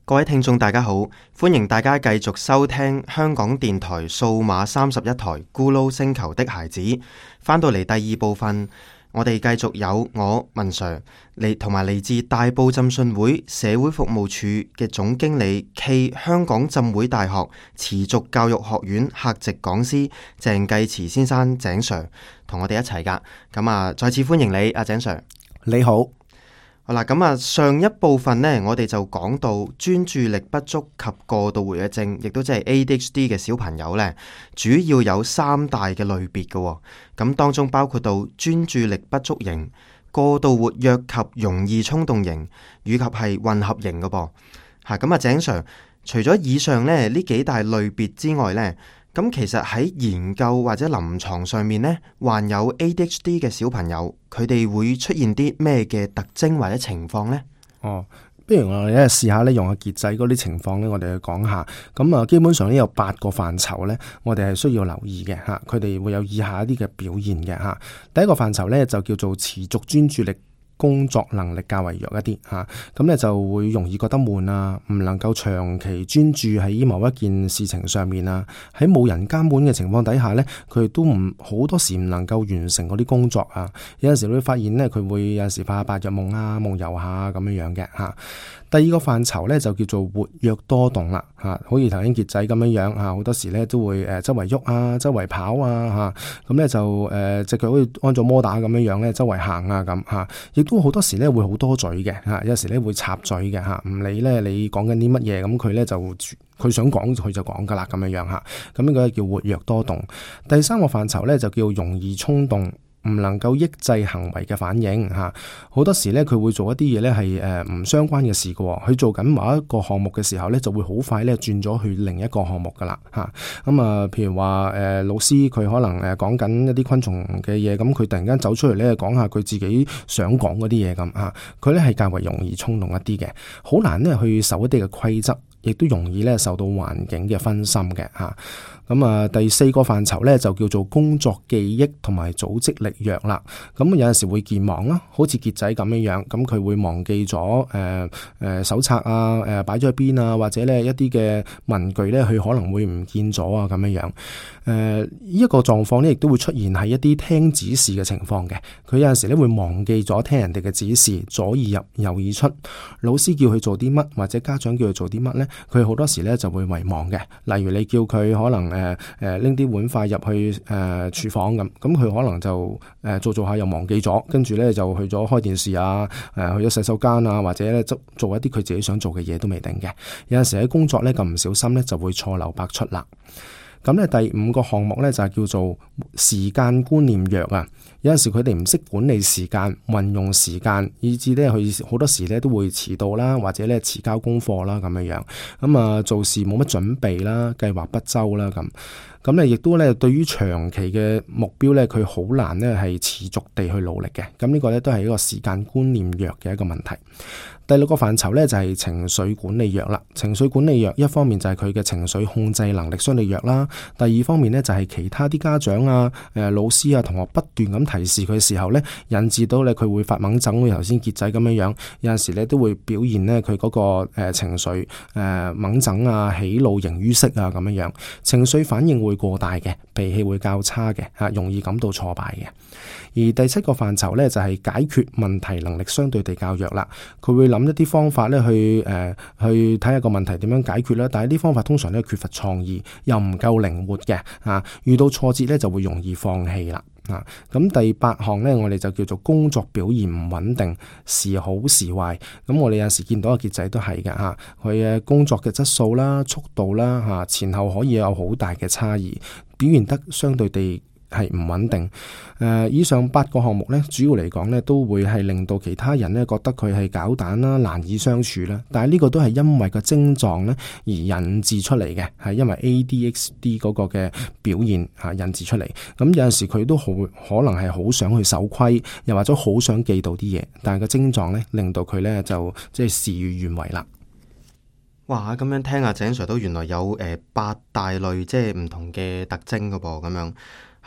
各位聽眾大家好，歡迎大家繼續收聽香港電台數碼31台咕嚕星球的孩子。翻到嚟第二部分，我哋繼續有我文 Sir 同埋嚟自大埔浸信會社會服務處嘅總經理暨香港浸會大學持續教育學院客席講師鄭繼慈先生鄭 Sir 同我哋一齊噶。咁啊，再次歡迎你，阿鄭 Sir。 你好。 好啦，咁啊，上一部分呢，我哋就講到專注力不足及過度活躍症，亦都即係 ADHD 嘅小朋友呢，主要有三大嘅類別嘅。咁當中包括到專注力不足型、過度活躍及容易衝動型，以及係混合型嘅噃。吓，咁啊，鄭 Sir，除咗以上呢幾大類別之外呢，咁其實喺研究或者臨床上面呢，患有 ADHD 嘅小朋友，佢哋會出現啲咩嘅特徵或者情況呢？ 不如我哋咧試下咧用阿傑仔嗰啲情況咧，我哋去講下。咁啊，基本上呢有8個範疇咧，我哋係需要留意嘅吓。佢哋會有以下一啲嘅表現嘅吓。第一個範疇咧就叫做持續專注力工作能力較為弱一啲吓，咁咧就會容易覺得悶啊，唔能夠長期專注喺某一件事情上面啊。喺冇人監管嘅情況底下咧，佢都好多時唔能夠完成嗰啲工作啊。有陣時會發現咧，佢會有陣時發白日夢啊，夢遊下咁樣樣嘅吓。第二個範疇咧就叫做活躍多動啦吓，好似頭先傑仔咁樣樣吓，好多時咧都會周圍喐啊，周圍跑啊吓，咁咧就隻腳好似安咗摩打咁樣樣咧，周圍行啊咁吓，亦都好多時咧會好多嘴嘅吓，有時咧會插嘴嘅吓，唔理咧你講緊啲乜嘢，咁佢咧就佢想講佢就講噶啦咁樣樣吓，咁呢個叫活躍多動。第三個範疇咧就叫容易衝動，唔能夠抑制行為嘅反應吓，好多時咧佢會做一啲嘢咧係唔相關嘅事嘅，佢做緊某一個項目嘅時候咧就會好快咧轉咗去另一個項目噶啦吓。咁啊，譬如話老師佢可能講緊一啲昆蟲嘅嘢，咁佢突然間走出嚟咧講下佢自己想講嗰啲嘢咁吓，佢咧係較為容易衝動一啲嘅，好難咧去守一啲嘅規則，亦都容易咧受到環境嘅分心嘅吓。咁啊，第四個範疇咧就叫做工作記憶同埋組織力弱啦。咁有陣時會健忘啦，好似傑仔咁樣樣，咁佢會忘記咗手冊啊，擺咗喺邊啊，或者咧一啲嘅文具咧，佢可能會唔見咗啊咁樣樣。呢一個狀況咧，亦都會出現喺一啲聽指示嘅情況嘅。佢有陣時咧會忘記咗聽人哋嘅指示，左耳入右耳出。老師叫佢做啲乜，或者家長叫佢做啲乜咧，佢好多時咧就會遺忘嘅。例如你叫佢可能拎啲碗筷入去廚房咁佢可能就做下又忘記咗，跟住咧就去咗開電視啊，去咗洗手間啊，或者咧做一啲佢自己想做嘅嘢都未定嘅。有陣時喺工作咧咁唔小心咧就會錯漏百出啦。咁咧第5個項目咧就係叫做時間觀念弱啊。有陣時佢哋唔識管理時間、運用時間，以致咧佢好多時咧都會遲到啦，或者咧遲交功課啦咁樣樣。咁啊做事冇乜準備啦，計劃不周啦咁咧亦都咧對於長期嘅目標咧，佢好難咧係持續地去努力嘅。咁呢個咧都係一個時間觀念弱嘅一個問題。第6個範疇咧就係情緒管理弱啦。情緒管理弱一方面就係佢嘅情緒控制能力相對弱啦，第二方面咧就係其他啲家長啊、老師啊、同學不斷咁提示佢嘅時候咧，引致到咧佢會發猛疹，好似頭先傑仔咁樣樣，有陣時咧都會表現咧佢嗰個情緒猛疹啊、喜怒形於色啊咁樣樣，情緒反應會過大嘅，脾氣會較差嘅嚇，容易感到挫敗嘅。而第7個範疇咧就係解決問題能力相對地較弱啦，佢會諗一啲方法咧去睇下個問題點樣解決啦，但係啲方法通常咧缺乏創意，又唔夠靈活嘅嚇，遇到挫折咧就會容易放棄啦。咁第8項咧，我哋就叫做工作表現唔穩定，時好時壞。咁我哋有時見到阿傑仔都係嘅嚇，佢嘅工作嘅質素啦、速度啦嚇，前後可以有好大嘅差異，表現得相對地係唔穩定。以上8個項目咧，主要嚟講咧，都會係令到其他人咧覺得佢係攪蛋啦、難以相處啦。但係呢個都係因為個症狀咧而引致出嚟嘅，係因為 ADHD 嗰個嘅表現引致出嚟。咁有陣時佢都可能係好想去守規，又或者好想記到啲嘢，但係個症狀咧令到佢咧就即係事與願違啦。 哇！咁樣聽阿鄭 Sir 都原來有8大類即係唔同嘅特徵噶噃，咁樣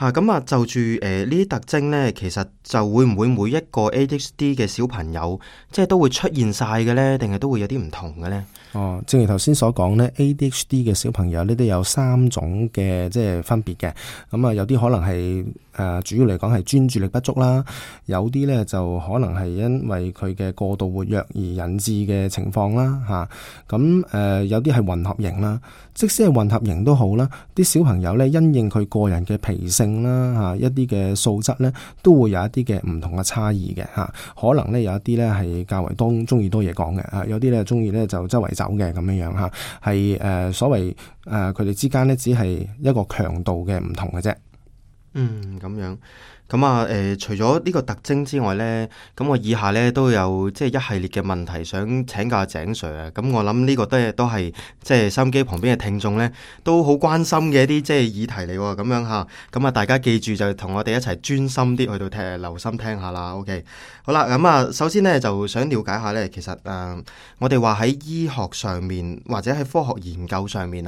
咁就住呢啲特徵呢，其實就會唔會每一個 ADHD 嘅小朋友即係都會出現晒嘅呢？定係都會有啲唔同嘅呢？ 正如頭先所講呢， ADHD 嘅小朋友呢都有3種嘅即係分別嘅。咁有啲可能係主要嚟講係專注力不足啦，有啲呢就可能係因為佢嘅過度活躍而引致嘅情況啦，咁有啲係混合型啦。即使係混合型都好啦，啲小朋友呢因應佢個人嘅脾性啦，一啲嘅素質呢都會有一啲嘅唔同嘅差異嘅，可能呢有一啲呢係較為中意多嘢講嘅，有啲呢中意呢就周圍走嘅咁樣樣，係所謂佢哋之間呢只係一個強度嘅唔同嘅啫。 咁樣。咁除咗呢個特徵之外呢，咁我以下呢都有即係一系列嘅問題想請教阿井 Sir 啊。咁我諗呢個都係即係收音機旁邊嘅聽眾呢都好關心嘅一啲即係議題嚟喎。咁樣嚇，咁大家記住就同我哋一齊專心啲去到留心聽下啦。OK， 好啦，咁首先呢就想了解下呢，其實我哋話喺醫學上面或者喺科學研究上面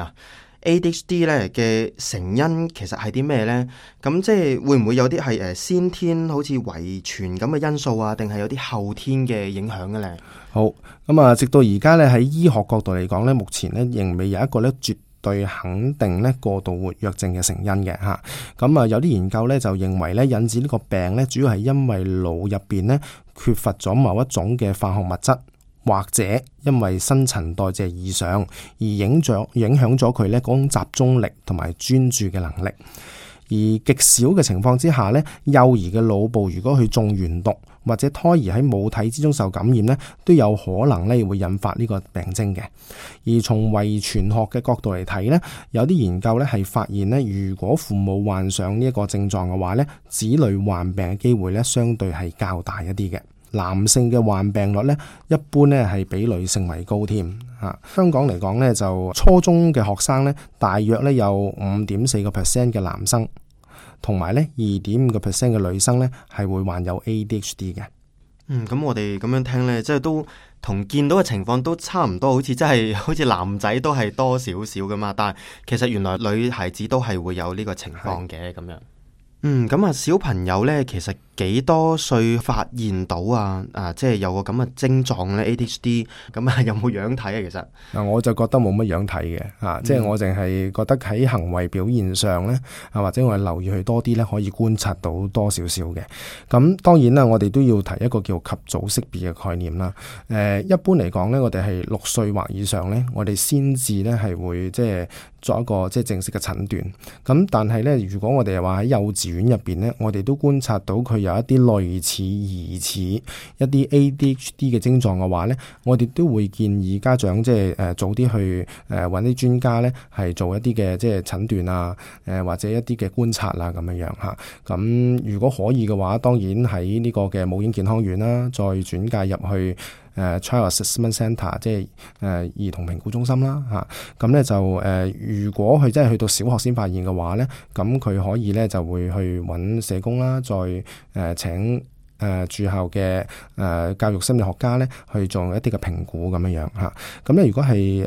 ADHD 咧嘅成因其實係啲咩呢？咁即係會唔會有啲係先天好似遺傳咁嘅因素啊？定係有啲後天嘅影響嘅呢？ 好，咁直到而家咧喺醫學角度嚟講咧，目前咧仍未有一個咧絕對肯定咧過度活躍症嘅成因嘅嚇。咁有啲研究咧就認為咧引致呢個病咧主要係因為腦入邊咧缺乏咗某一種嘅化學物質，或者因為新陳代謝異常而影響咗佢呢嗰種集中力同埋專注嘅能力。而極少嘅情況之下呢，幼兒嘅腦部如果去中鉛毒或者胎兒喺母體之中受感染呢，都有可能呢會引發呢個病徵嘅。而從遺傳學嘅角度嚟睇呢，有啲研究呢係發現呢，如果父母患上呢一個症狀嘅話呢，子女患病嘅機會呢相對係較大一啲嘅。男性嘅患病率呢，一般呢係比女性為高添。香港嚟講呢，就初中嘅學生呢，大約呢有5.4% 嘅男生，同埋呢2.5% 嘅女生呢，係會患有 ADHD 嘅。 咁我哋咁樣聽呢，即係都同見到嘅情況都差唔多，好似男仔都係多少少噶嘛。但係其實原來女孩子都係會有呢個情況嘅咁樣。咁小朋友呢，其實幾多歲發現到即係有個咁嘅症狀呢 ADHD， 咁有冇樣睇啊？其實我就覺得冇乜樣睇嘅，即係我淨係覺得喺行為表現上呢，或者我哋留意佢多啲呢，可以觀察到多少少嘅。咁當然啦，我哋都要提一個叫及早識別嘅概念啦。一般嚟講呢，我哋係6歲或以上呢，我哋先至呢係會即係作一個即係正式嘅診斷。咁但係呢，如果我哋話喺幼稚園入邊呢，我哋都觀察到佢有一啲類似疑似一啲 ADHD 嘅症狀嘅話呢，我哋都會建議家長即係早啲去揾啲專家呢係做一啲嘅即係診斷或者一啲嘅觀察咁樣嚇。咁如果可以嘅話，當然喺呢個嘅母嬰健康院啦，再轉介入去Child Assessment Centre， 即係兒童評估中心啦嚇。咁呢就如果佢真係去到小學先發現嘅話呢，咁佢可以呢就會去揾社工啦，再請駐校嘅教育心理學家呢去做一啲嘅評估咁樣嚇。咁呢如果係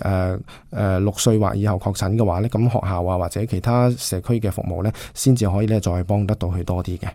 6歲或以後確診嘅話呢，咁學校或者其他社區嘅服務呢，先至可以呢再幫得到佢多啲嘅。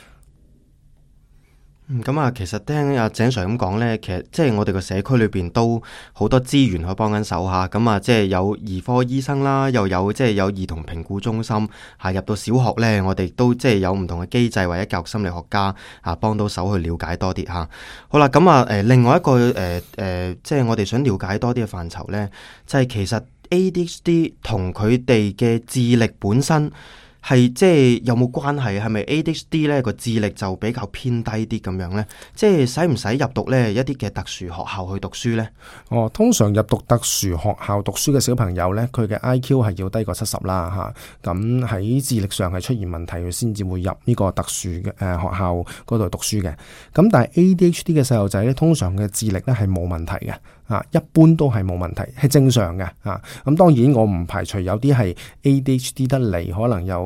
其實聽阿井 Sir 咁講呢，其實即係我哋個社區裏邊都好多資源去幫緊手下。即係有兒科醫生啦，又有即係有兒童評估中心。入到小學呢，我哋都即係有唔同嘅機制或者教育心理學家幫到手去了解多啲嚇。好啦，另外一個即係我哋想了解多啲嘅範疇呢，就係其實 ADHD 同佢哋嘅智力本身係即係有冇關係？係咪 ADHD 呢個智力就比較偏低啲咁樣呢？即係使唔使入讀呢一啲嘅特殊學校去讀書呢？ 通常入讀特殊學校讀書嘅小朋友呢，佢嘅 IQ 係要低過70啦嚇。咁喺智力上係出現問題，佢先至會入呢個特殊嘅學校嗰度讀書嘅。咁但係 ADHD 嘅細路仔呢，通常嘅智力呢係冇問題嘅。一般都係冇問題，係正常嘅。咁當然我唔排除有啲係 ADHD 得嚟，可能有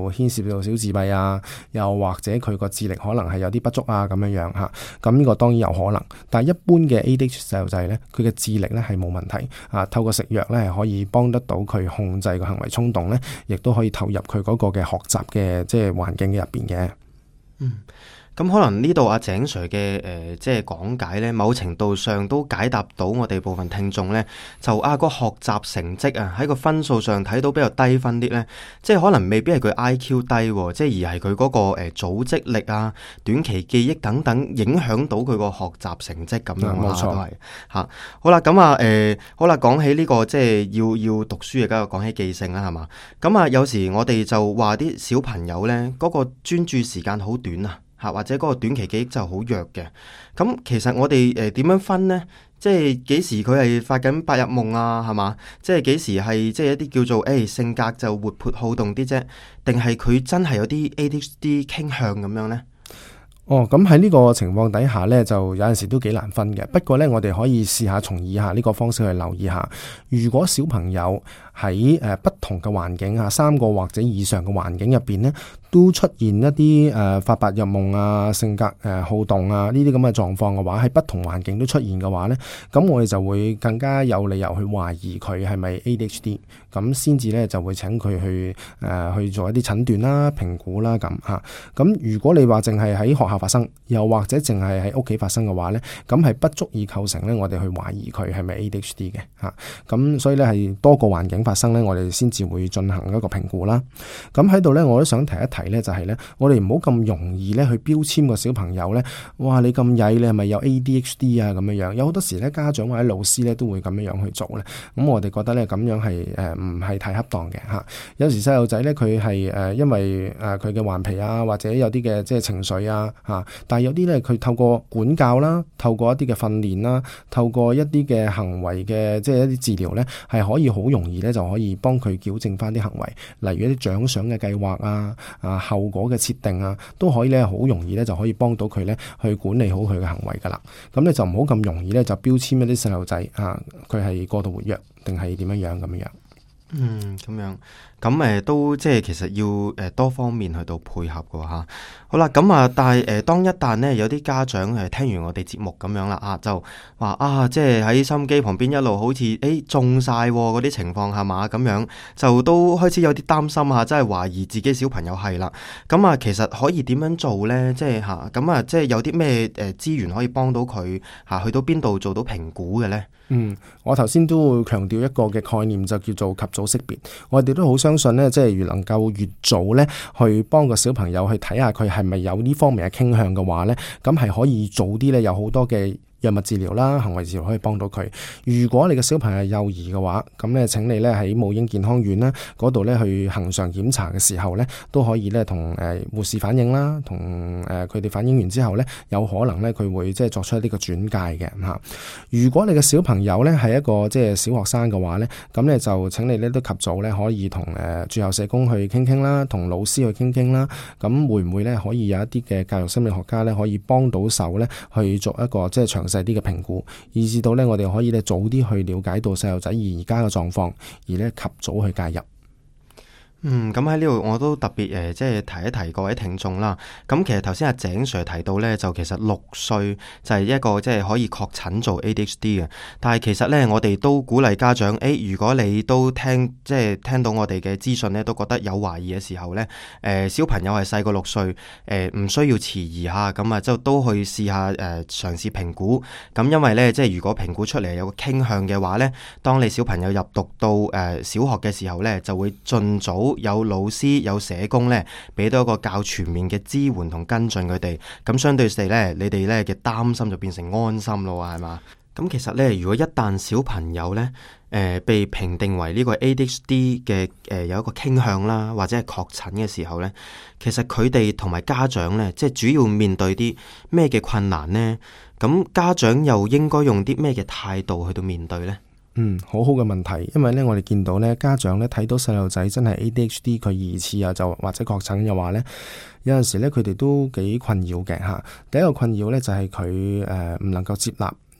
就牽涉到小自閉啊，又或者佢個智力可能係有啲不足啊咁樣嚇。咁呢個當然有可能，但係一般嘅 ADHD 細路仔呢，佢嘅智力呢係冇問題啊。透過食藥呢係可以幫得到佢控制個行為衝動呢，亦都可以投入佢嗰個嘅學習嘅即係環境嘅入邊嘅。 咁可能呢度阿井 Sir 嘅即係講解呢，某程度上都解答到我哋部分聽眾呢，就個學習成績啊喺個分數上睇到比較低分啲呢，即係可能未必係佢 IQ 低，即係而係佢嗰個組織力啊、短期記憶等等影響到佢個學習成績咁樣。 冇錯， 都係嚇。好啦，咁好啦，講起呢個即係要讀書嘅，梗係講起記性啦，係嘛？咁有時我哋就話啲小朋友呢，嗰個專注時間好短啊。或者嗰個短期記憶就好弱嘅，咁其實我哋點樣分呢？即係幾時佢係發緊白日夢啊？係嘛？即係幾時係即係一啲叫做性格就活潑好動啲啫？定係佢真係有啲 ADHD 傾向咁樣呢？ 咁喺呢個情況底下呢，就有陣時都幾難分嘅。不過呢，我哋可以試下從以下呢個方式去留意下。如果小朋友喺不同嘅環境啊，3個或者以上嘅環境入邊呢，都出現一啲發白日夢啊、性格好動啊呢啲咁嘅狀況嘅話，喺不同環境都出現嘅話呢，咁我哋就會更加有理由去懷疑佢係咪 ADHD， 咁先至呢就會請佢去做一啲診斷啦、評估啦咁嚇。咁如果你話淨係喺學校發生，又或者淨係喺屋企發生嘅話呢，咁係不足以構成呢我哋去懷疑佢係咪 ADHD 嘅嚇。咁所以呢，係多個環境發生呢，我哋先至會進行一個評估啦。咁喺度呢，我都想提一提呢，就係呢，我哋唔好咁容易呢去標籤個小朋友呢，哇你咁曳，你係咪有 ADHD 啊咁樣樣？有好多時呢，家長或者老師呢都會咁樣樣去做呢。咁我哋覺得呢，咁樣係唔係太恰當嘅嚇。有時細路仔呢，佢係因為佢嘅頑皮啊，或者有啲嘅即係情緒啊嚇，但係有啲呢，佢透過管教啦，透過一啲嘅訓練啦，透過一啲嘅行為嘅即係一啲治療呢，係可以好容易呢就可以幫佢矯正翻啲行為，例如一啲獎賞嘅計劃啊後果嘅設定啊，都可以呢好容易呢就可以幫到佢呢去管理好佢嘅行為噶啦。咁你就唔好咁容易呢就標籤一啲細路仔啊，佢係過度活躍定係點樣咁樣。 咁樣，咁都即係其實要多方面去到配合嘅吓。好啦，咁但係當一旦呢有啲家長聽完我哋節目咁樣啦就話即係喺收音機旁邊一路好似中晒嗰啲情況係嘛，咁樣就都開始有啲擔心吓，真係懷疑自己小朋友係啦。咁其實可以點樣做呢？即係吓咁即係有啲咩資源可以幫到佢去到邊度做到評估嘅呢？ 我頭先都會強調一個嘅概念，就叫做及早識別。我哋都好相信呢，即係如能夠越早呢去幫個小朋友去睇下佢係咪有呢方面嘅傾向嘅話呢，咁係可以早啲呢有好多嘅藥物治療啦、行為治療可以幫到佢。如果你嘅小朋友係幼兒嘅話，咁咧請你咧喺母嬰健康院啦嗰度咧去恆常檢查嘅時候咧，都可以咧同護士反映啦，同佢哋反映完之後咧，有可能咧佢會即係作出一啲嘅轉介嘅嚇。如果你嘅小朋友咧係一個即係小學生嘅話咧，咁咧就請你咧都及早咧可以同駐校社工去傾傾啦，同老師去傾傾啦。咁會唔會咧可以有一啲嘅教育心理學家咧可以幫到手咧去做一個即係詳細啲嘅評估，以至到咧我哋可以咧早啲去了解到細路仔而家嘅狀況，而咧及早去介入。 咁喺呢度我都特別即係提一提各位聽眾啦。咁其實頭先阿井 Sir 提到呢，就其實6歲就係一個即係可以確診做 ADHD 嘅。但係其實呢，我哋都鼓勵家長，如果你都聽到我哋嘅資訊呢，都覺得有懷疑嘅時候呢，小朋友係細過6歲，唔需要遲疑下，咁就都去試下嘗試評估。咁因為呢，即係如果評估出嚟有個傾向嘅話呢，當你小朋友入讀到小學嘅時候呢，就會盡早有老師有社工呢，俾到一個較全面嘅支援同跟進佢哋，咁相對地呢，你哋呢嘅擔心就變成安心咯，係嘛？咁其實呢，如果一旦小朋友呢被評定為呢個 ADHD 嘅有一個傾向啦，或者係確診嘅時候呢，其實佢哋同埋家長呢，即係主要面對啲咩嘅困難呢？咁家長又應該用啲咩嘅態度去到面對呢？ 好好嘅問題，因為咧我哋見到咧家長咧睇到細路仔真係 ADHD 佢疑似啊，就或者確診嘅話咧，有陣時咧佢哋都幾困擾嘅吓。第一個困擾咧就係佢唔能夠接納，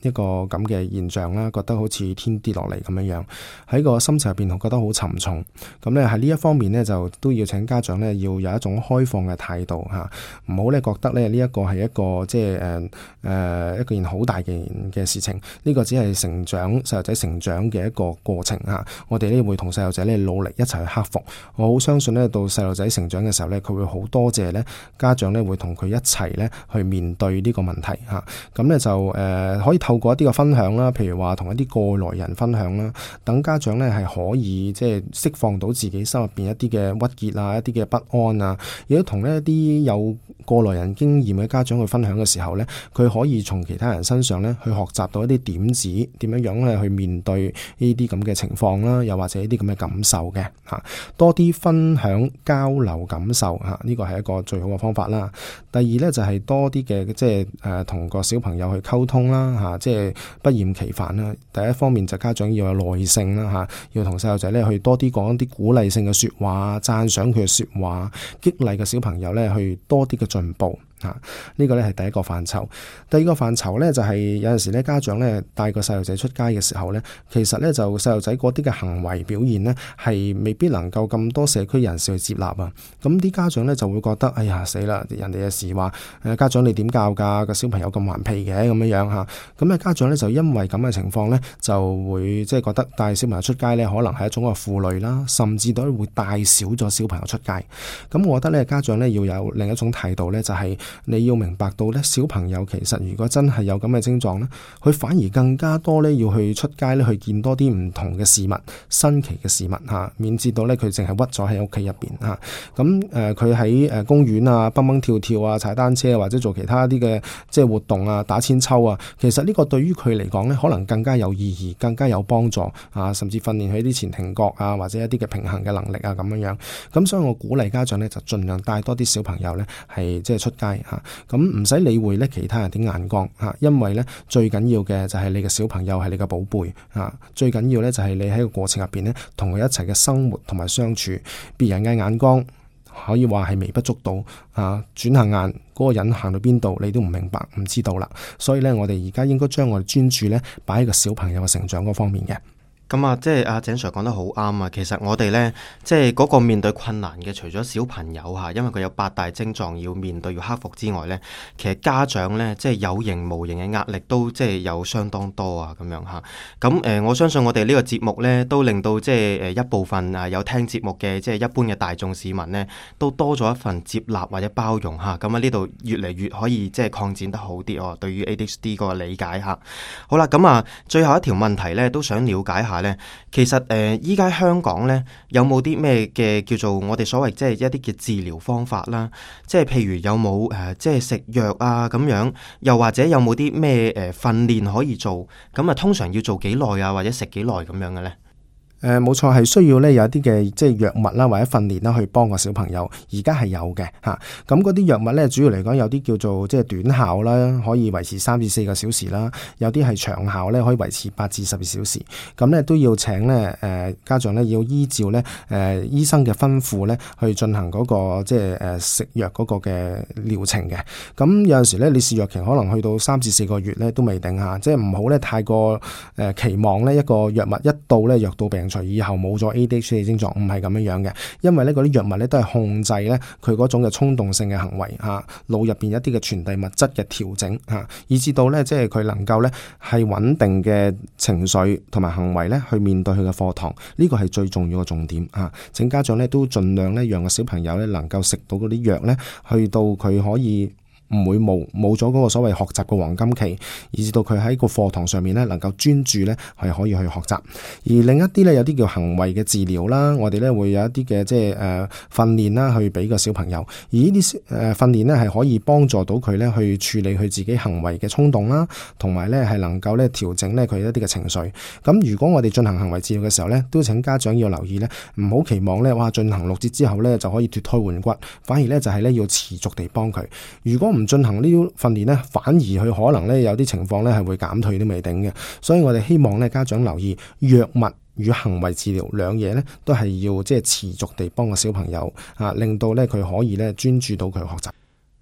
一個咁嘅現象啦，覺得好似天跌落嚟咁樣樣，喺個心情入邊覺得好沉重。咁咧喺呢一方面呢，就都要請家長呢要有一種開放嘅態度嚇，唔好咧覺得咧呢一個係一個即係一件好大嘅事情。呢個只係細路仔成長嘅一個過程嚇，我哋呢會同細路仔咧努力一齊去克服。我好相信呢，到細路仔成長嘅時候呢，佢會好多謝呢家長呢會同佢一齊呢去面對呢個問題嚇。咁呢就可以透過一啲嘅分享啦，譬如話同一啲過來人分享啦，等家長呢係可以即係釋放到自己心入邊一啲嘅鬱結啊，一啲嘅不安啊，亦都同呢一啲有過來人經驗嘅家長去分享嘅時候呢，佢可以從其他人身上呢去學習到一啲點子，點樣咧去面對呢啲咁嘅情況啦，又或者呢啲咁嘅感受嘅嚇，多啲分享交流感受嚇，呢個係一個最好嘅方法啦。第二呢，就係多啲嘅即係同個小朋友去溝通啦嚇，即係不厭其煩啦。第一方面就家長要有耐性啦嚇，要同細路仔呢去多啲講一啲鼓勵性嘅説話，讚賞佢嘅説話，激勵嘅小朋友呢去多啲嘅進步。呢個咧係第一個範疇。第二個範疇咧就係有陣時咧家長咧帶個細路仔出街嘅時候咧，其實咧就細路仔嗰啲嘅行為表現咧係未必能夠咁多社區人士去接納啊。咁啲家長咧就會覺得哎呀死啦！人哋嘅事話家長你點教㗎？個小朋友咁頑皮嘅咁樣樣嚇。咁啊家長咧就因為咁嘅情況咧就會即係覺得帶小朋友出街咧可能係一種嘅負累啦，甚至都會帶少咗小朋友出街。咁我覺得咧家長咧要有另一種態度咧，就係你要明白到咧，小朋友其實如果真係有咁嘅症狀咧，佢反而更加多咧要去出街咧去見多啲唔同嘅事物、新奇嘅事物嚇，免至到咧佢淨係屈咗喺屋企入邊嚇。咁佢喺公園啊蹦蹦跳跳啊、踩單車啊，或者做其他啲嘅即係活動啊、打千秋啊，其實呢個對於佢嚟講咧，可能更加有意義、更加有幫助啊，甚至訓練佢啲前庭覺啊，或者一啲嘅平衡嘅能力啊咁樣樣。咁所以我鼓勵家長咧就盡量帶多啲小朋友咧係即係出街。咁唔使理會咧其他人啲眼光嚇，因為咧最緊要嘅就係你嘅小朋友係你嘅寶貝嚇，最緊要咧就係你喺個過程入邊咧同佢一齊嘅生活同埋相處，別人嘅眼光可以話係微不足道啊，轉下眼嗰個人行到邊度你都唔明白唔知道啦，所以咧我哋而家應該將我哋專注咧擺喺個小朋友嘅成長嗰方面嘅。 咁啊，即係阿井 Sir 講得好啱啊！其實我哋呢，即係嗰個面對困難嘅，除咗小朋友嚇，因為佢有8大症狀要面對要克服之外呢，其實家長呢，即係有形無形嘅壓力都即係有相當多啊咁樣嚇。咁我相信我哋呢個節目呢，都令到即係一部分有聽節目嘅即係一般嘅大眾市民呢，都多咗一份接納或者包容嚇。咁呢度越嚟越可以即係擴展得好啲哦，對於 ADHD 個理解嚇。好啦，咁啊，最後一條問題呢，都想了解下。其實依家香港呢，有冇啲咩嘅叫做我哋所謂即係一啲嘅治療方法啦？即係譬如有冇即係食藥啊咁樣，又或者有冇啲咩訓練可以做？咁啊，通常要做幾耐啊，或者食幾耐咁樣嘅呢？ 冇錯，係需要咧有一啲嘅即係藥物啦，或者訓練啦，去幫個小朋友。而家係有嘅嚇。咁嗰啲藥物咧，主要嚟講有啲叫做即係短效啦，可以維持3至4個小時啦；有啲係長效咧，可以維持8至12小時。咁咧都要請咧家長咧要依照咧醫生嘅吩咐咧去進行嗰個即係食藥嗰個嘅療程嘅。咁有陣時咧，你試藥期可能去到3至4個月咧都未定嚇，即係唔好咧太過期望呢一個藥物一到咧藥到病除，以後冇咗 ADHD 症狀，唔係咁樣嘅。因為咧嗰啲藥物咧都係控制咧佢嗰種嘅衝動性嘅行為嚇，腦入邊一啲嘅傳遞物質嘅調整嚇，以至到咧即係佢能夠咧係穩定嘅情緒同埋行為咧去面對佢嘅課堂，呢個係最重要嘅重點嚇。請家長咧都盡量咧讓個小朋友咧能夠食到嗰啲藥咧，去到佢可以唔會冇咗嗰個所謂學習嘅黃金期，以至到佢喺個課堂上面咧能夠專注咧係可以去學習。而另一啲咧有啲叫行為嘅治療啦，我哋咧會有一啲嘅即係訓練啦，去俾個小朋友。而呢啲訓練咧係可以幫助到佢咧去處理佢自己行為嘅衝動啦，同埋咧係能夠咧調整咧佢一啲嘅情緒。咁如果我哋進行行為治療嘅時候咧，都請家長要留意咧，唔好期望咧哇進行6節之後咧就可以脫胎換骨，反而咧就係咧要持續地幫佢。如果唔進行呢啲訓練咧，反而佢可能咧有啲情況咧係會減退都未定嘅。所以我哋希望咧家長留意藥物與行為治療兩嘢咧，都係要即係持續地幫個小朋友令到咧佢可以咧專注到佢學習。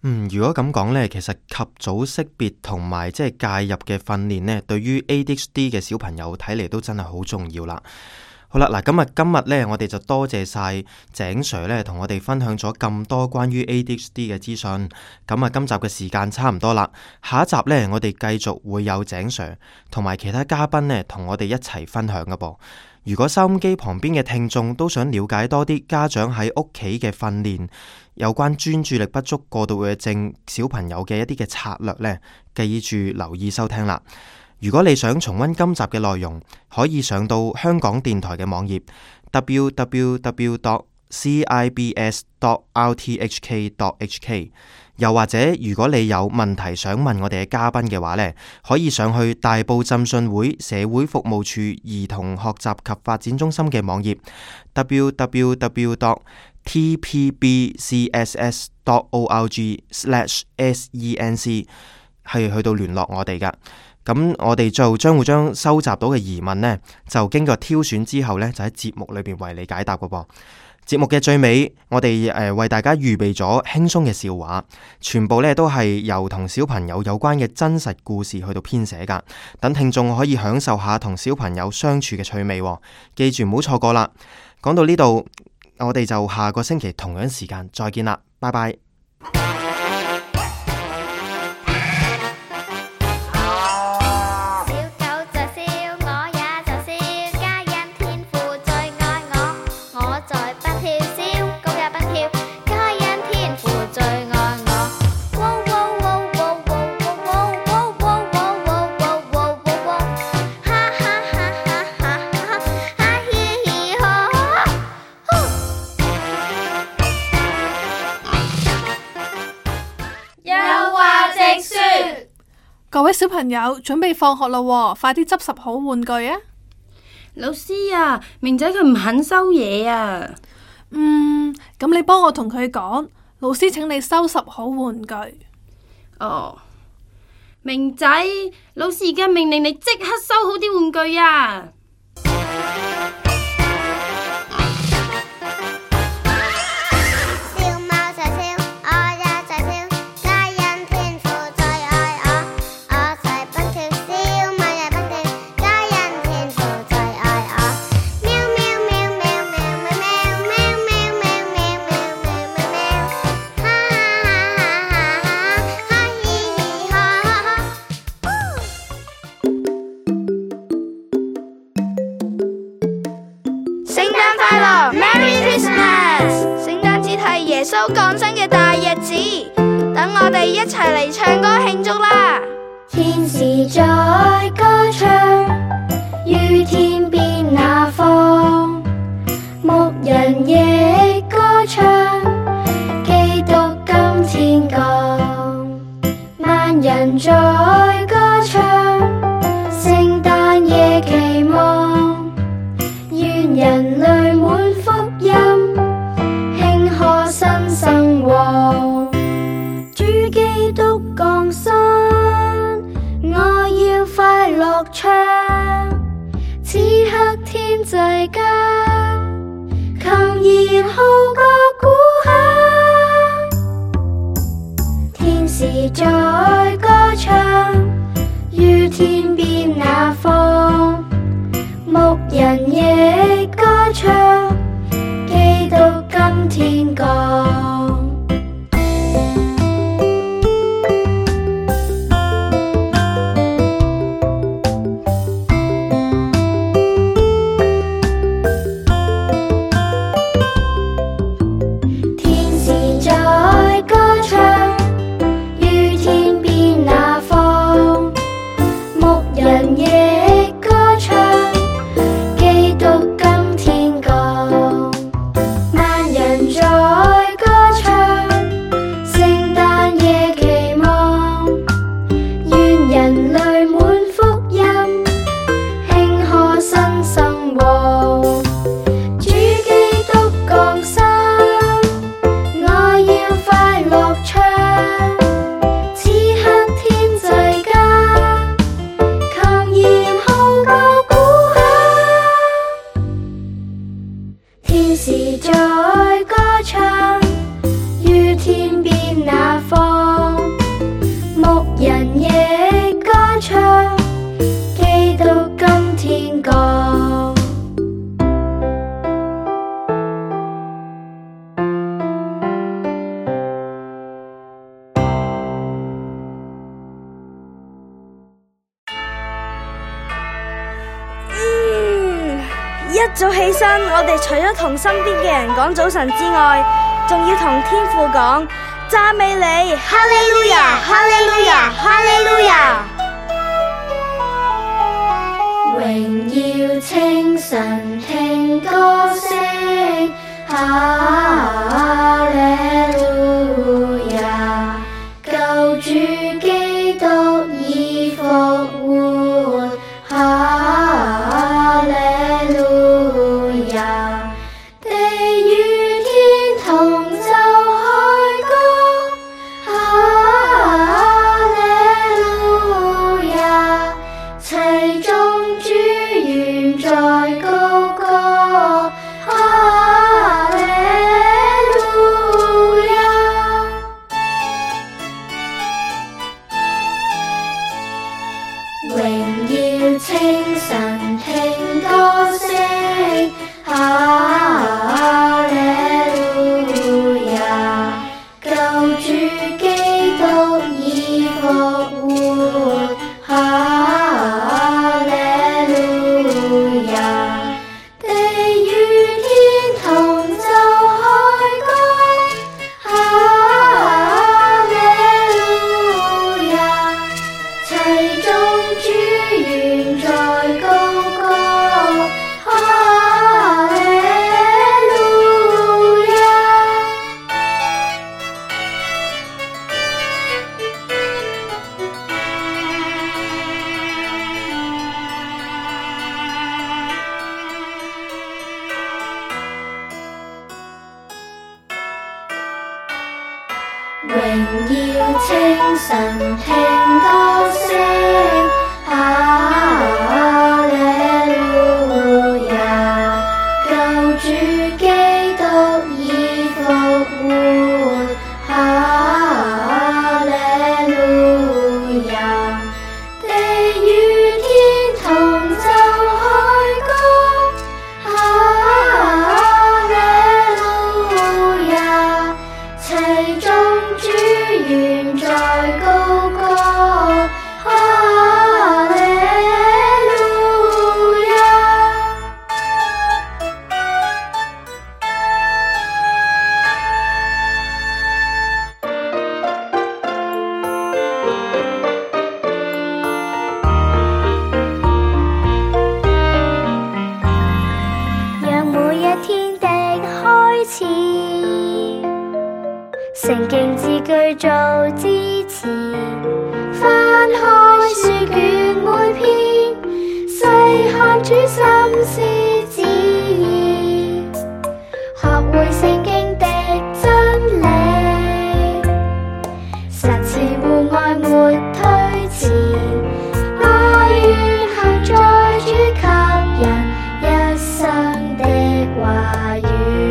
如果咁講呢，其實及早識別同埋即係介入嘅訓練呢，對於 ADHD 嘅小朋友睇嚟都真係好重要啦。好啦，今日呢，我哋就多謝晒井 Sir 呢，同我哋分享咗咁多關於 ADHD 嘅資訊。咁今集嘅時間差唔多啦，下一集呢，我哋繼續會有井 Sir 同埋其他嘉賓呢，同我哋一齊分享㗎噃。如果收音機旁邊嘅聽眾都想了解多啲家長喺屋企嘅訓練，有關專注力不足過度活躍症小朋友嘅一啲嘅策略呢，記住留意收聽啦。如果你想重溫今集嘅內容，可以上到香港電台嘅網頁 www.cibs.rthk.hk， 又或者如果你有問題想問我哋嘅嘉賓嘅話呢，可以上去大埔浸信會社會服務處兒童學習及發展中心嘅網頁 www.tpbcss.org/senc 係去到聯絡我哋噶。咁我哋就將會將收集到嘅疑問呢，就經過挑選之後呢，就喺節目裏邊為你解答噶噃。節目嘅最尾，我哋為大家預備咗輕鬆嘅笑話，全部呢都係由同小朋友有關嘅真實故事去到編寫噶，等聽眾可以享受下同小朋友相處嘅趣味。記住唔好錯過啦！講到呢度，我哋就下個星期同樣時間再見啦，拜拜。 各位小朋友，準備放學咯，快啲執拾好玩具啊！ 老師啊，明仔佢唔肯收嘢啊。 咁你幫我同佢講，老師請你收拾好玩具。 哦，明仔，老師而家命令你即刻收好啲玩具啊！ 耶穌降生嘅大日子，等我哋一齊嚟唱歌慶祝啦！ 天使在歌唱，於天邊那方，牧人亦歌唱，基督今天降，萬人在歌唱，聖誕夜期望，願人類滿福音。新生活，主基督降生，我要快樂唱。此刻天際間，琴弦號角鼓響，天使在歌唱，於天邊那方，牧人亦歌唱。基督今天降，天使在歌唱，於天邊那方，牧人亦歌唱。基督今天降。在歌唱，聖誕夜期望，願人類滿福音，慶賀新生活。主基督降生，我要快樂唱。此刻天際間，琴弦號角鼓響，天使在歌唱，於天邊那方。 一早起身，我哋除咗同身邊嘅人講早晨之外，仲要同天父講讚美你，哈利路亞，哈利路亞，哈利路亞。 榮耀清晨聽歌聲，哈利路亞，救主基督已復活，哈利路亞，地與天同奏凱歌，哈利路亞，齊眾主願在高歌，哈利路亞。榮耀清晨聽歌聲，哈利路亞，救主基督已復活，哈利路亞，地與天同奏凱歌，哈利路亞，齊眾主願在高歌，哈利路亞。榮耀清晨聽歌聲，哈利路亞，救主基督已復活，哈利路亞，地與天同奏凱歌，哈利路亞，齊眾主願在高歌，哈利路亞。讓每一天的開始，聖經字句做支持，翻開書卷每篇，細看主心思旨意，學會聖經的真理，實踐互愛沒推遲，我願行在主給人一生的話語。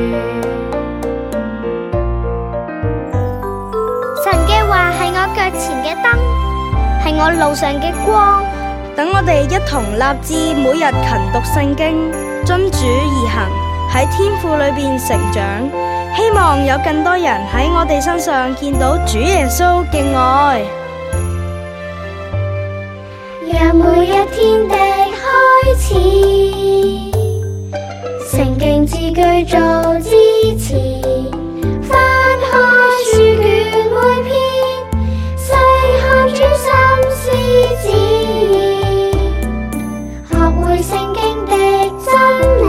神嘅話係我腳前嘅燈，係我路上嘅光。 等我哋一同立志每日勤讀聖經，遵主而行，喺天父裏邊成長。希望有更多人喺我哋身上見到主耶穌嘅愛。 讓每一天的開始，聖經字句做支持，翻開書卷每篇，細看主心思旨意，學會聖經的真理，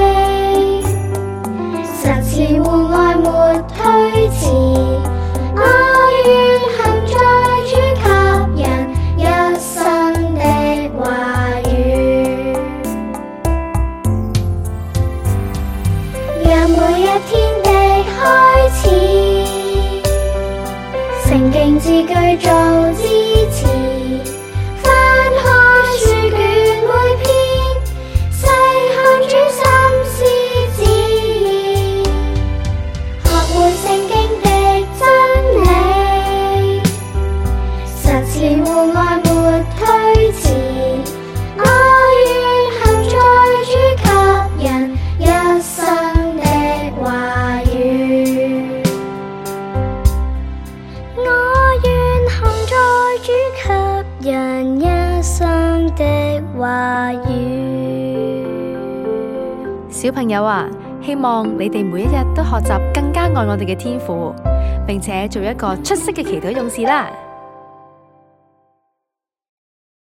實踐互愛沒推遲，我願行在主給人一生的話語。讓每一天的開始，聖經字句做支持，翻開書卷每篇，細看主心思旨意，學會聖經的真理，實踐互愛沒推遲，我願行在主給人一生的話語。我願行在主給小朋友啊，希望你哋每一日都學習更加愛我哋嘅天父，並且做一個出色嘅祈禱勇士啦。